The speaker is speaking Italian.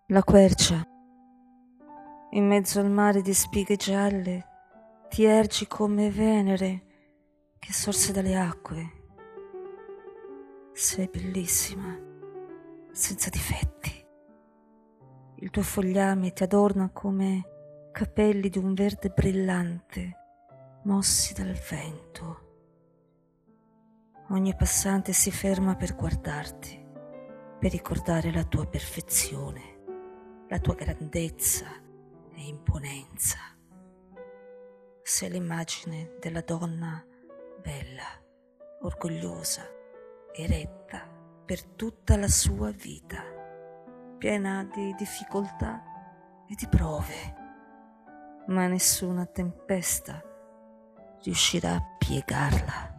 La quercia, in mezzo al mare di spighe gialle, ti ergi come Venere che sorse dalle acque. Sei bellissima, senza difetti. Il tuo fogliame ti adorna come capelli di un verde brillante, mossi dal vento. Ogni passante si ferma per guardarti, per ricordare la tua perfezione, la tua grandezza e imponenza. Sei l'immagine della donna bella, orgogliosa, eretta per tutta la sua vita, piena di difficoltà e di prove, ma nessuna tempesta riuscirà a piegarla.